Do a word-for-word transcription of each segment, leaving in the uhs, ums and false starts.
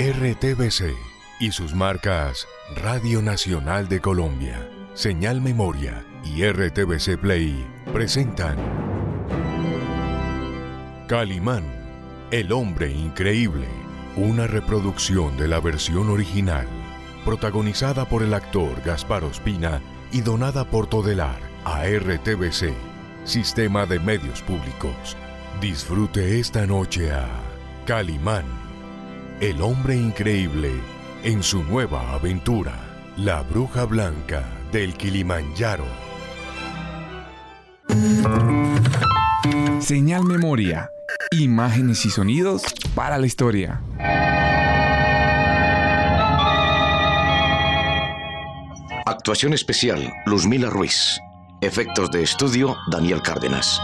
R T V C y sus marcas Radio Nacional de Colombia, Señal Memoria y R T V C Play presentan Calimán, el hombre increíble, una reproducción de la versión original, protagonizada por el actor Gaspar Ospina y donada por Todelar a R T V C, Sistema de Medios Públicos. Disfrute esta noche a Calimán, el hombre increíble, en su nueva aventura, La Bruja Blanca del Kilimanjaro. Señal Memoria, imágenes y sonidos para la historia. Actuación especial, Luzmila Ruiz. Efectos de estudio, Daniel Cárdenas.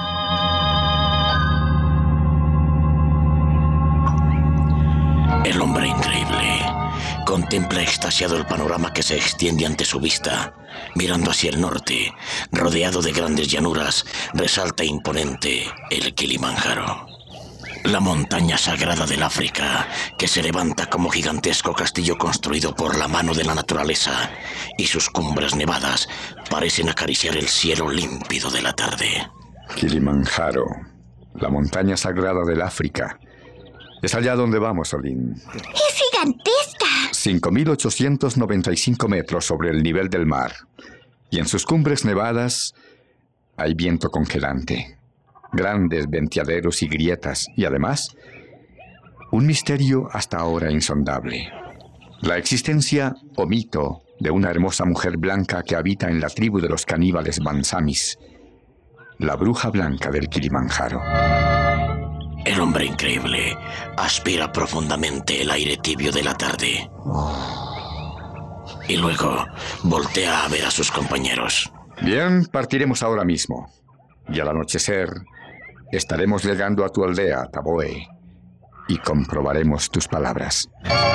El hombre increíble contempla extasiado el panorama que se extiende ante su vista. Mirando hacia el norte, rodeado de grandes llanuras, resalta imponente el Kilimanjaro. La montaña sagrada del África, que se levanta como gigantesco castillo construido por la mano de la naturaleza, y sus cumbres nevadas parecen acariciar el cielo límpido de la tarde. Kilimanjaro, la montaña sagrada del África. Es allá donde vamos, Olin. ¡Es gigantesca! cinco mil ochocientos noventa y cinco metros sobre el nivel del mar. Y en sus cumbres nevadas hay viento congelante, grandes venteaderos y grietas, y además, un misterio hasta ahora insondable. La existencia o mito de una hermosa mujer blanca que habita en la tribu de los caníbales Bansamis, la bruja blanca del Kilimanjaro. El hombre increíble aspira profundamente el aire tibio de la tarde. Y luego voltea a ver a sus compañeros. Bien, partiremos ahora mismo. Y al anochecer estaremos llegando a tu aldea, Taboe, y comprobaremos tus palabras.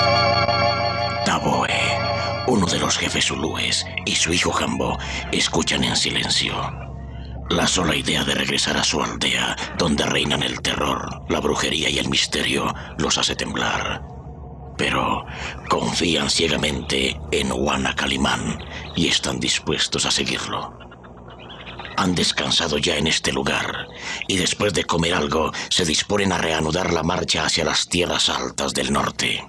Taboe, uno de los jefes zulúes, y su hijo Jambo escuchan en silencio. La sola idea de regresar a su aldea, donde reinan el terror, la brujería y el misterio, los hace temblar. Pero confían ciegamente en Huana Calimán y están dispuestos a seguirlo. Han descansado ya en este lugar y después de comer algo se disponen a reanudar la marcha hacia las tierras altas del norte.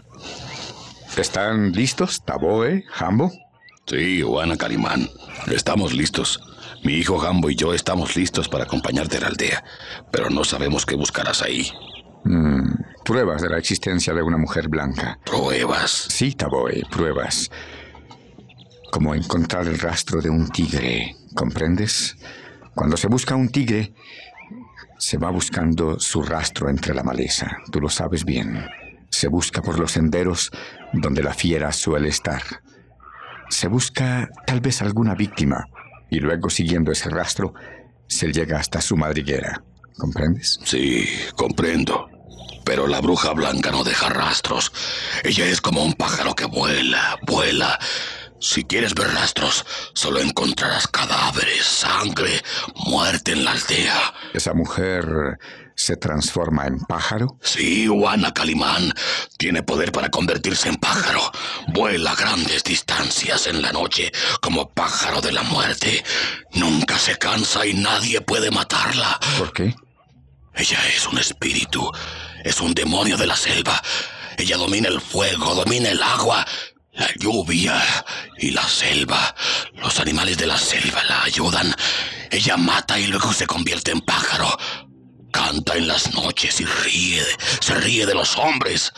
¿Están listos, Taboe, Jambo? Sí, Huana Calimán, estamos listos. Mi hijo Jambo y yo estamos listos para acompañarte a la aldea, pero no sabemos qué buscarás ahí. Mm, pruebas de la existencia de una mujer blanca. ¿Pruebas? Sí, Taboe, pruebas. Como encontrar el rastro de un tigre, ¿comprendes? Cuando se busca un tigre, se va buscando su rastro entre la maleza. Tú lo sabes bien. Se busca por los senderos donde la fiera suele estar. Se busca tal vez alguna víctima. Y luego, siguiendo ese rastro, se llega hasta su madriguera. ¿Comprendes? Sí, comprendo. Pero la bruja blanca no deja rastros. Ella es como un pájaro que vuela, vuela. Si quieres ver rastros, solo encontrarás cadáveres, sangre, muerte en la aldea. ¿Esa mujer se transforma en pájaro? Sí, Huana Calimán tiene poder para convertirse en pájaro. Vuela a grandes distancias en la noche como pájaro de la muerte. Nunca se cansa y nadie puede matarla. ¿Por qué? Ella es un espíritu, es un demonio de la selva. Ella domina el fuego, domina el agua, la lluvia y la selva. Los animales de la selva la ayudan. Ella mata y luego se convierte en pájaro. Canta en las noches y ríe, se ríe de los hombres.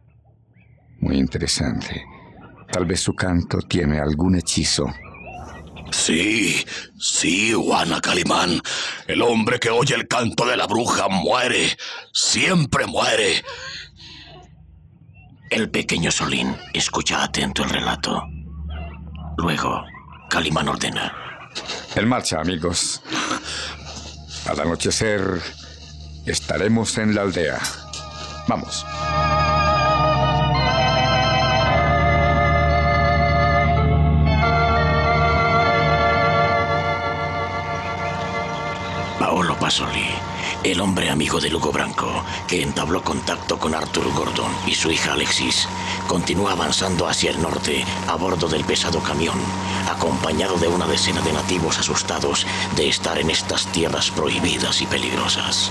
Muy interesante. Tal vez su canto tiene algún hechizo. Sí, sí, Huana Calimán. El hombre que oye el canto de la bruja muere. Siempre muere. El pequeño Solín escucha atento el relato. Luego, Calimán ordena: En marcha, amigos. Al anochecer estaremos en la aldea. Vamos. Paolo Pasoli El hombre amigo de Lugo Branco, que entabló contacto con Arthur Gordon y su hija Alexis, continúa avanzando hacia el norte a bordo del pesado camión, acompañado de una decena de nativos asustados de estar en estas tierras prohibidas y peligrosas.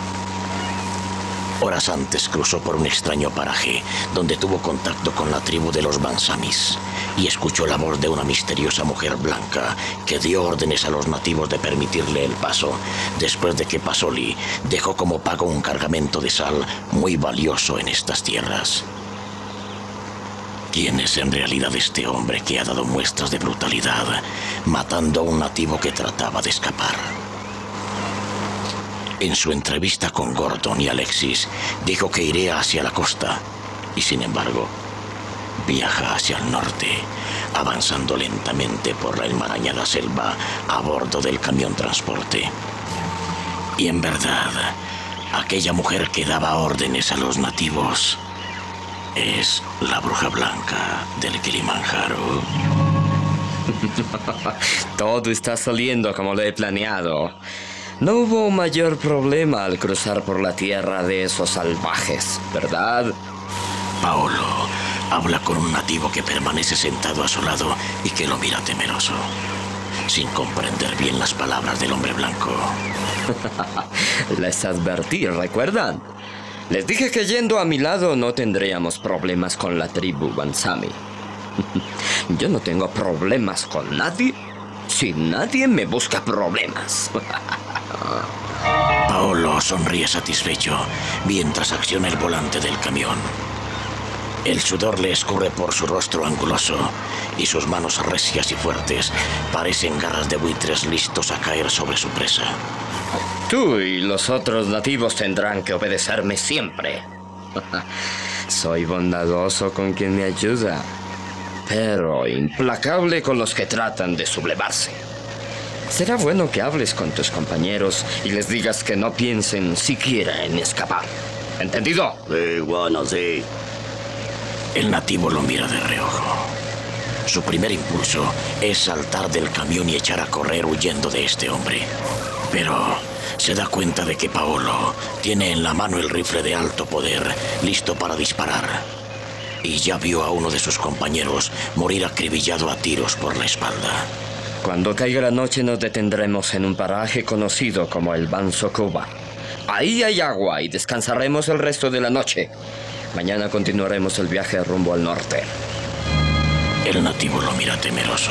Horas antes cruzó por un extraño paraje donde tuvo contacto con la tribu de los Bansamis y escuchó la voz de una misteriosa mujer blanca que dio órdenes a los nativos de permitirle el paso después de que Pasoli dejó como pago un cargamento de sal muy valioso en estas tierras. ¿Quién es en realidad este hombre que ha dado muestras de brutalidad matando a un nativo que trataba de escapar? En su entrevista con Gordon y Alexis, dijo que iría hacia la costa y, sin embargo, viaja hacia el norte, avanzando lentamente por la enmarañada selva a bordo del camión transporte. Y en verdad, aquella mujer que daba órdenes a los nativos es la bruja blanca del Kilimanjaro. Todo está saliendo como lo he planeado. No hubo mayor problema al cruzar por la tierra de esos salvajes, ¿verdad? Paolo habla con un nativo que permanece sentado a su lado y que lo mira temeroso, sin comprender bien las palabras del hombre blanco. Les advertí, ¿recuerdan? Les dije que yendo a mi lado no tendríamos problemas con la tribu Bansami. Yo no tengo problemas con nadie si nadie me busca problemas. Paolo sonríe satisfecho mientras acciona el volante del camión. El sudor le escurre por su rostro anguloso y sus manos recias y fuertes parecen garras de buitres listos a caer sobre su presa. Tú y los otros nativos tendrán que obedecerme siempre. Soy bondadoso con quien me ayuda, pero implacable con los que tratan de sublevarse. Será bueno que hables con tus compañeros y les digas que no piensen siquiera en escapar. ¿Entendido? Sí, bueno, sí. El nativo lo mira de reojo. Su primer impulso es saltar del camión y echar a correr huyendo de este hombre. Pero se da cuenta de que Paolo tiene en la mano el rifle de alto poder, listo para disparar. Y ya vio a uno de sus compañeros morir acribillado a tiros por la espalda. Cuando caiga la noche nos detendremos en un paraje conocido como el Banso Cuba. Ahí hay agua y descansaremos el resto de la noche. Mañana continuaremos el viaje rumbo al norte. El nativo lo mira temeroso.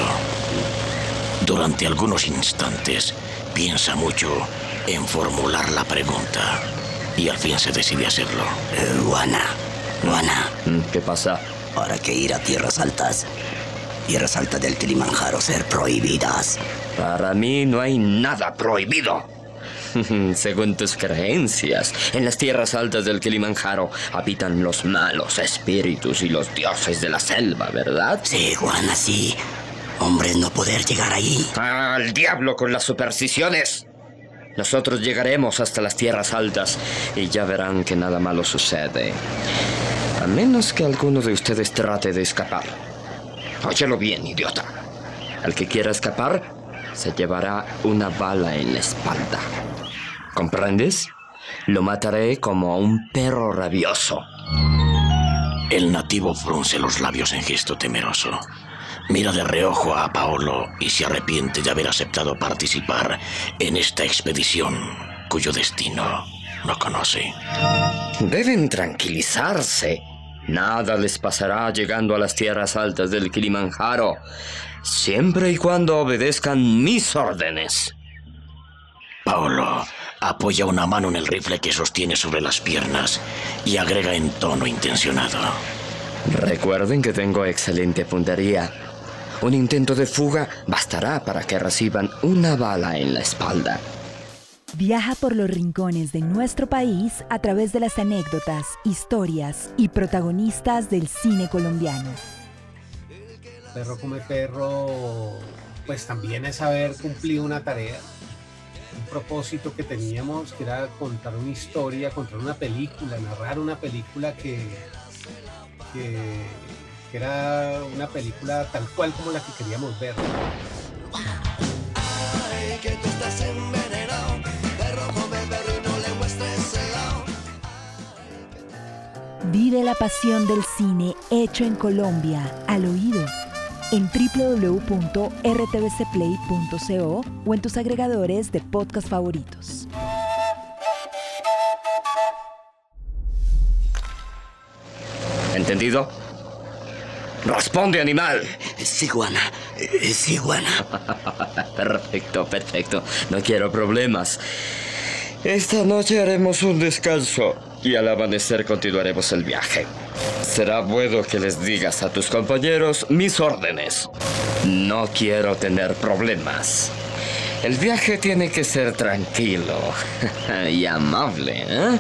Durante algunos instantes piensa mucho en formular la pregunta y al fin se decide hacerlo. Eh, Juana, Juana. ¿Qué pasa? ¿Para qué ir a tierras altas? Tierras altas del Kilimanjaro ser prohibidas. Para mí no hay nada prohibido. Según tus creencias, en las tierras altas del Kilimanjaro habitan los malos espíritus y los dioses de la selva, ¿verdad? Sí, Juana, sí. Hombres no poder llegar ahí. ¡Al diablo con las supersticiones! Nosotros llegaremos hasta las tierras altas y ya verán que nada malo sucede. A menos que alguno de ustedes trate de escapar. Óyelo bien, idiota. Al que quiera escapar, se llevará una bala en la espalda. ¿Comprendes? Lo mataré como a un perro rabioso. El nativo frunce los labios en gesto temeroso. Mira de reojo a Paolo y se arrepiente de haber aceptado participar en esta expedición cuyo destino no conoce. Deben tranquilizarse. Nada les pasará llegando a las tierras altas del Kilimanjaro, siempre y cuando obedezcan mis órdenes. Paolo apoya una mano en el rifle que sostiene sobre las piernas y agrega en tono intencionado. Recuerden que tengo excelente puntería. Un intento de fuga bastará para que reciban una bala en la espalda. Viaja por los rincones de nuestro país a través de las anécdotas, historias y protagonistas del cine colombiano. Perro come perro, pues también es haber cumplido una tarea, un propósito que teníamos, que era contar una historia, contar una película, narrar una película que, que, que era una película tal cual como la que queríamos ver. Ay, que tú estás envenenado, perro come perro y no le Vive la pasión del cine hecho en Colombia, al oído, en doble u doble u doble u punto r t v c play punto co o en tus agregadores de podcast favoritos. ¿Entendido? ¡Responde, animal! Ciguana, ciguana. Perfecto, perfecto. No quiero problemas. Esta noche haremos un descanso y al amanecer continuaremos el viaje. Será bueno que les digas a tus compañeros mis órdenes. No quiero tener problemas. El viaje tiene que ser tranquilo y amable, ¿eh?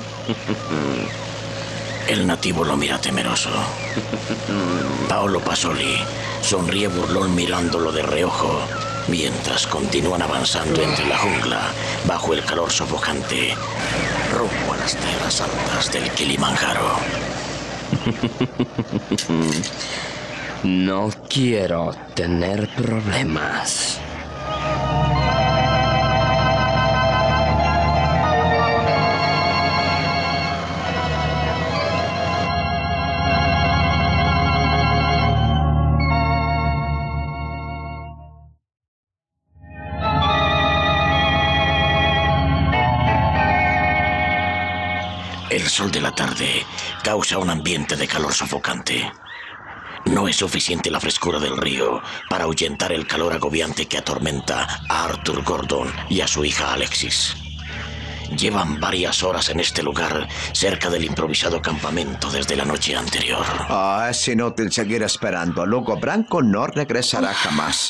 El nativo lo mira temeroso. Paolo Pasoli sonríe burlón mirándolo de reojo, mientras continúan avanzando entre la jungla, bajo el calor sofocante, rumbo a las tierras altas del Kilimanjaro. No quiero tener problemas. El sol de la tarde causa un ambiente de calor sofocante. No es suficiente la frescura del río para ahuyentar el calor agobiante que atormenta a Arthur Gordon y a su hija Alexis. Llevan varias horas en este lugar, cerca del improvisado campamento desde la noche anterior. Ah, es inútil seguir esperando. Lugo Branco no regresará jamás.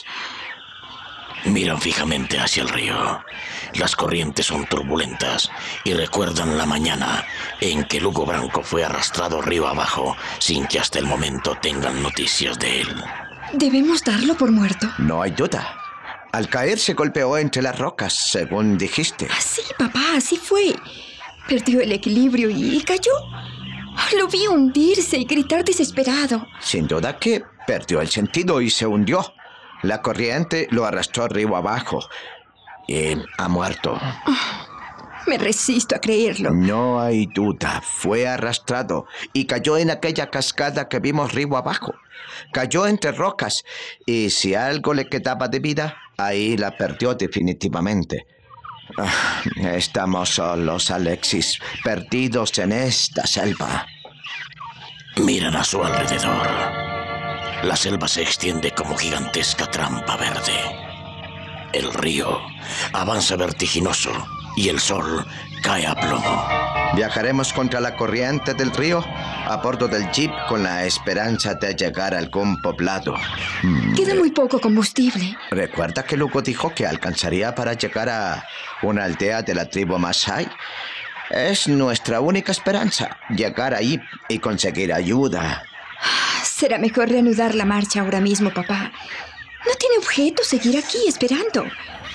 Miran fijamente hacia el río. Las corrientes son turbulentas y recuerdan la mañana en que Lugo Branco fue arrastrado río abajo sin que hasta el momento tengan noticias de él. ¿Debemos darlo por muerto? No hay duda. Al caer se golpeó entre las rocas, según dijiste. Sí, papá, así fue. Perdió el equilibrio y cayó. Lo vi hundirse y gritar desesperado. Sin duda que perdió el sentido y se hundió. La corriente lo arrastró río abajo y ha muerto. Me resisto a creerlo. No hay duda. Fue arrastrado y cayó en aquella cascada que vimos río abajo. Cayó entre rocas y si algo le quedaba de vida, ahí la perdió definitivamente. Ah, estamos solos, Alexis, perdidos en esta selva. Miran a su alrededor. La selva se extiende como gigantesca trampa verde. El río avanza vertiginoso y el sol cae a plomo. Viajaremos contra la corriente del río a bordo del jeep con la esperanza de llegar a algún poblado. Queda muy poco combustible. ¿Recuerda que Lugo dijo que alcanzaría para llegar a una aldea de la tribu Masai? Es nuestra única esperanza, llegar ahí y conseguir ayuda. Será mejor reanudar la marcha ahora mismo, papá. No tiene objeto seguir aquí esperando.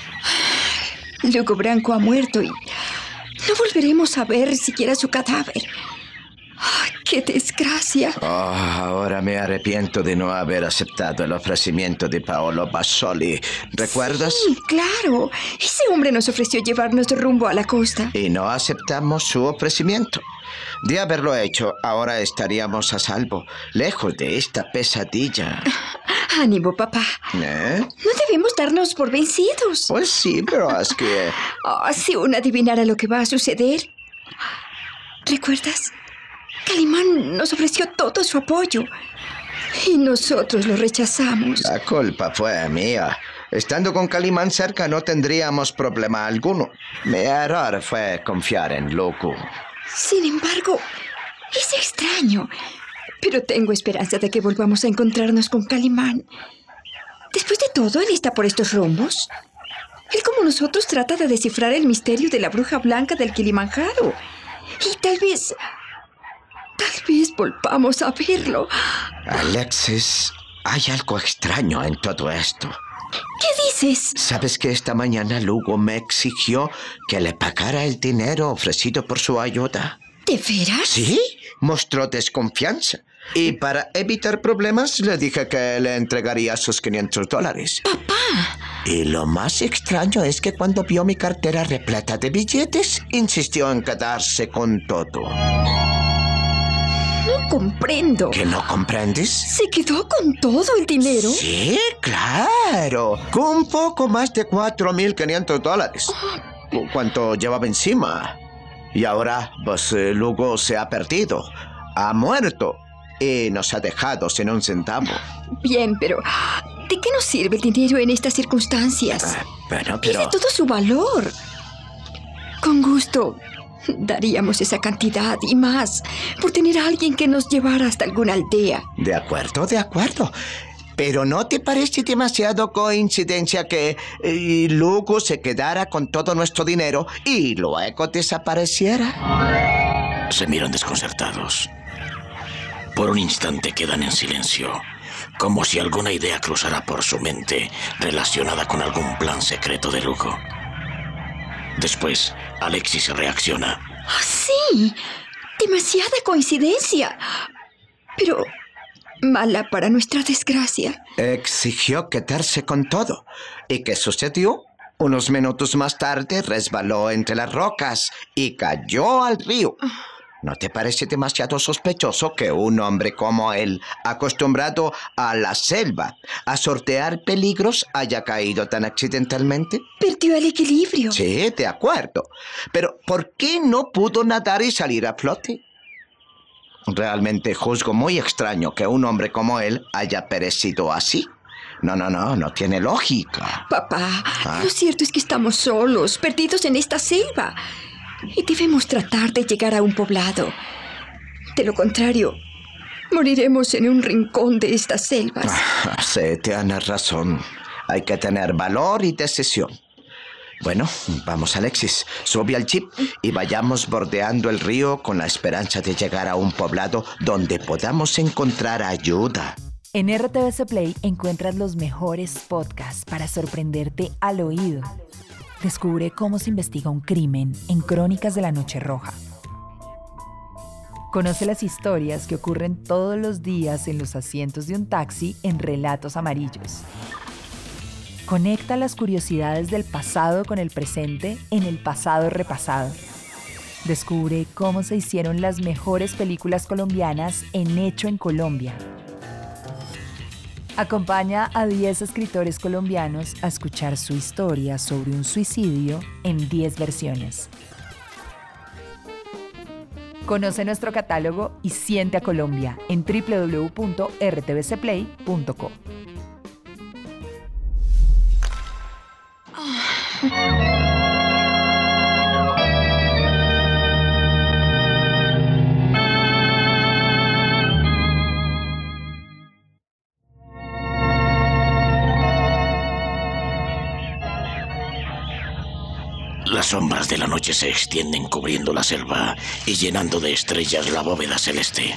Lugo Branco ha muerto y no volveremos a ver siquiera su cadáver. ¡Ay, qué desgracia! Oh, ahora me arrepiento de no haber aceptado el ofrecimiento de Paolo Pasoli. ¿Recuerdas? Sí, claro. Ese hombre nos ofreció llevarnos rumbo a la costa. Y no aceptamos su ofrecimiento. De haberlo hecho, ahora estaríamos a salvo, lejos de esta pesadilla. Ánimo, papá. ¿Eh? No debemos darnos por vencidos. Pues sí, pero es que... Oh, si uno adivinara lo que va a suceder. ¿Recuerdas? Calimán nos ofreció todo su apoyo y nosotros lo rechazamos. La culpa fue mía. Estando con Calimán cerca no tendríamos problema alguno. Mi error fue confiar en Lugo. Sin embargo, es extraño, pero tengo esperanza de que volvamos a encontrarnos con Calimán. Después de todo, él está por estos rumbos. Él, como nosotros, trata de descifrar el misterio de la bruja blanca del Kilimanjaro. Y tal vez... Tal vez volvamos a verlo. Alexis, hay algo extraño en todo esto. ¿Qué dices? ¿Sabes que esta mañana Lugo me exigió que le pagara el dinero ofrecido por su ayuda? ¿De veras? Sí, mostró desconfianza. Y para evitar problemas le dije que le entregaría sus quinientos dólares. ¡Papá! Y lo más extraño es que cuando vio mi cartera repleta de billetes, insistió en quedarse con todo. comprendo. ¿Que no comprendes? ¿Se quedó con todo el dinero? Sí, claro. Con un poco más de cuatro mil quinientos dólares. Oh. ¿Cuánto llevaba encima? Y ahora, pues, eh, Lugo se ha perdido. Ha muerto. Y nos ha dejado sin un centavo. Bien, pero ¿de qué nos sirve el dinero en estas circunstancias? Ah, pero, pero... Pierde todo su valor. Con gusto daríamos esa cantidad y más por tener a alguien que nos llevara hasta alguna aldea. De acuerdo, de acuerdo. Pero ¿no te parece demasiado coincidencia que eh, Lugo se quedara con todo nuestro dinero y luego desapareciera? Se miran desconcertados. Por un instante quedan en silencio, como si alguna idea cruzara por su mente relacionada con algún plan secreto de Lugo. Después, Alexis reacciona. ¡Ah, sí! ¡Demasiada coincidencia! Pero mala para nuestra desgracia. Exigió quedarse con todo. ¿Y qué sucedió? Unos minutos más tarde resbaló entre las rocas y cayó al río. ¿No te parece demasiado sospechoso que un hombre como él, acostumbrado a la selva, a sortear peligros, haya caído tan accidentalmente? Perdió el equilibrio. Sí, de acuerdo. Pero ¿por qué no pudo nadar y salir a flote? Realmente juzgo muy extraño que un hombre como él haya perecido así. No, no, no, no tiene lógica. Papá, ¿Ah? Lo cierto es que estamos solos, perdidos en esta selva. Y debemos tratar de llegar a un poblado. De lo contrario, moriremos en un rincón de estas selvas. Ah, sí, tienes razón. Hay que tener valor y decisión. Bueno, vamos, Alexis. Sube al jeep y vayamos bordeando el río con la esperanza de llegar a un poblado donde podamos encontrar ayuda. En R T V C Play encuentras los mejores podcasts para sorprenderte al oído. Descubre cómo se investiga un crimen en Crónicas de la Noche Roja. Conoce las historias que ocurren todos los días en los asientos de un taxi en Relatos Amarillos. Conecta las curiosidades del pasado con el presente en El Pasado Repasado. Descubre cómo se hicieron las mejores películas colombianas en Hecho en Colombia. Acompaña a diez escritores colombianos a escuchar su historia sobre un suicidio en diez versiones. Conoce nuestro catálogo y siente a Colombia en doble u doble u doble u punto r t v c play punto co. Las sombras de la noche se extienden cubriendo la selva y llenando de estrellas la bóveda celeste.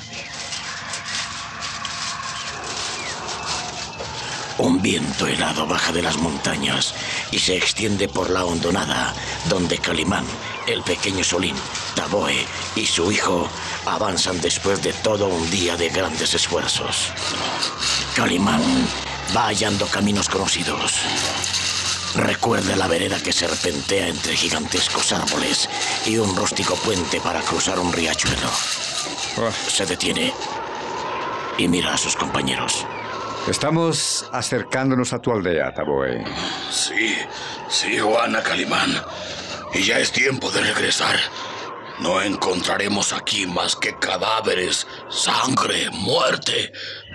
Un viento helado baja de las montañas y se extiende por la hondonada, donde Calimán, el pequeño Solín, Taboe y su hijo avanzan después de todo un día de grandes esfuerzos. Calimán va hallando caminos conocidos. Recuerda la vereda que serpentea entre gigantescos árboles y un rústico puente para cruzar un riachuelo. Se detiene y mira a sus compañeros. Estamos acercándonos a tu aldea, Taboe. Sí, sí, Juana Calimán. Y ya es tiempo de regresar. No encontraremos aquí más que cadáveres, sangre, muerte.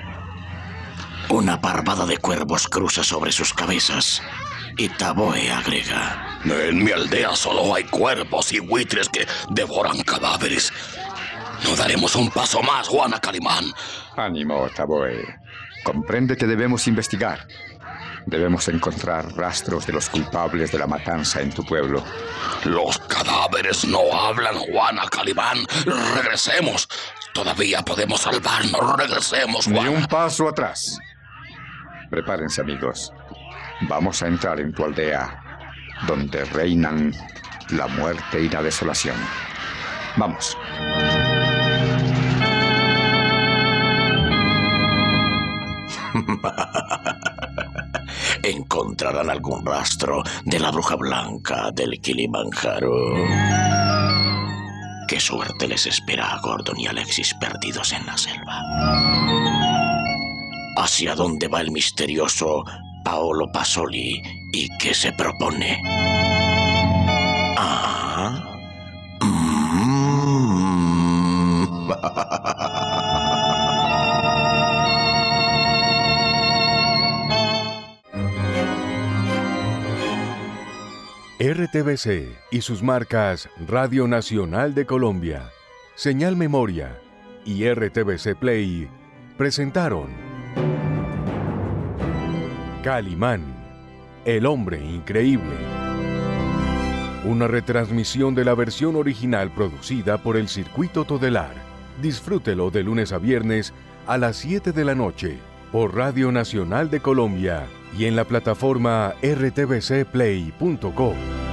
Una parvada de cuervos cruza sobre sus cabezas. Y Taboe agrega: en mi aldea solo hay cuervos y buitres que devoran cadáveres. No daremos un paso más, Juana Calimán. Ánimo, Taboe. Comprende que debemos investigar. Debemos encontrar rastros de los culpables de la matanza en tu pueblo. Los cadáveres no hablan, Juana Calimán. Regresemos. Todavía podemos salvarnos. Regresemos, Juana. Ni un paso atrás. Prepárense, amigos. Vamos a entrar en tu aldea, donde reinan la muerte y la desolación. Vamos. Encontrarán algún rastro de la bruja blanca del Kilimanjaro. qué suerte les espera a Gordon y Alexis perdidos en la selva. ¿Hacia dónde va el misterioso Paolo Pasoli y qué se propone? Ah. Mm. R T V C y sus marcas Radio Nacional de Colombia, Señal Memoria y R T V C Play presentaron Calimán, el hombre increíble. Una retransmisión de la versión original producida por el Circuito Todelar. Disfrútelo de lunes a viernes a las siete de la noche por Radio Nacional de Colombia y en la plataforma r t v c play punto com.